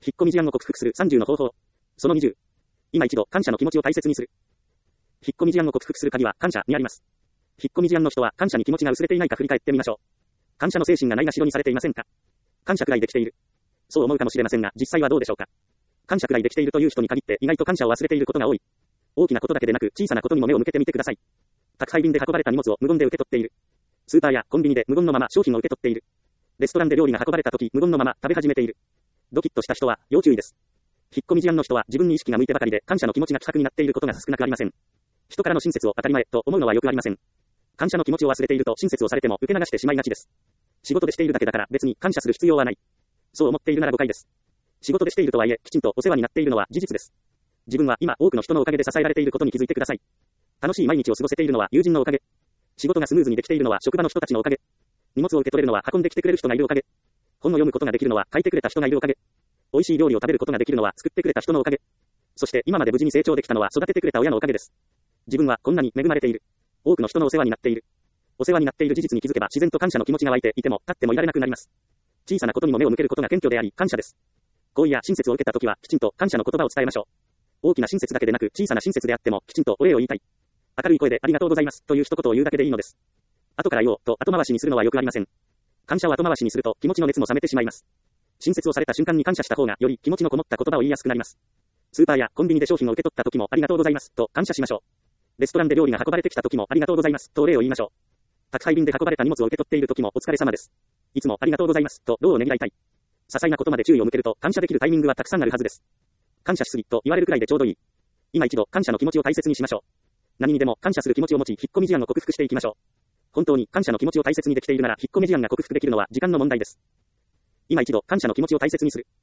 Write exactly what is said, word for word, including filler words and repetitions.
引っ込み思案を克服するさんじゅうの方法。そのにじゅう。今一度感謝の気持ちを大切にする。引っ込み思案を克服する鍵は感謝にあります。引っ込み思案の人は感謝に気持ちが薄れていないか振り返ってみましょう。感謝の精神がないがしろにされていませんか？感謝くらいできている。そう思うかもしれませんが、実際はどうでしょうか？感謝くらいできているという人に限って意外と感謝を忘れていることが多い。大きなことだけでなく小さなことにも目を向けてみてください。宅配便で運ばれた荷物を無言で受け取っている。スーパーやコンビニで無言のまま商品を受け取っている。レストランで料理が運ばれた時無言のまま食べ始めている。ドキッとした人は要注意です。引っ込み思案の人は自分に意識が向いてばかりで感謝の気持ちが希薄になっていることが少なくありません。人からの親切を当たり前と思うのはよくありません。感謝の気持ちを忘れていると親切をされても受け流してしまいがちです。仕事でしているだけだから別に感謝する必要はない。そう思っているなら誤解です。仕事でしているとはいえきちんとお世話になっているのは事実です。自分は今多くの人のおかげで支えられていることに気づいてください。楽しい毎日を過ごせているのは友人のおかげ。仕事がスムーズにできているのは職場の人たちのおかげ。荷物を受け取れるのは運んできてくれる人がいるおかげ。本を読むことができるのは書いてくれた人がいるおかげ。美味しい料理を食べることができるのは作ってくれた人のおかげ。そして今まで無事に成長できたのは育ててくれた親のおかげです。自分はこんなに恵まれている。多くの人のお世話になっている。お世話になっている事実に気づけば自然と感謝の気持ちが湧いていても立ってもいられなくなります。小さなことにも目を向けることが謙虚であり感謝です。好意や親切を受けたときはきちんと感謝の言葉を伝えましょう。大きな親切だけでなく小さな親切であってもきちんとお礼を言いたい。明るい声でありがとうございますという一言を言うだけでいいのです。後から言おうと後回しにするのはよくありません。感謝を後回しにすると気持ちの熱も冷めてしまいます。親切をされた瞬間に感謝した方がより気持ちのこもった言葉を言いやすくなります。スーパーやコンビニで商品を受け取った時もありがとうございますと感謝しましょう。レストランで料理が運ばれてきた時もありがとうございますとお礼を言いましょう。宅配便で運ばれた荷物を受け取っている時もお疲れ様です。いつもありがとうございますと労をねぎらいたい。些細なことまで注意を向けると感謝できるタイミングはたくさんあるはずです。感謝しすぎと言われるくらいでちょうどいい。今一度感謝の気持ちを大切にしましょう。何にでも感謝する気持ちを持ち引っ込み思案を克服していきましょう。本当に感謝の気持ちを大切にできているなら引っ込み思案が克服できるのは時間の問題です。今一度感謝の気持ちを大切にする。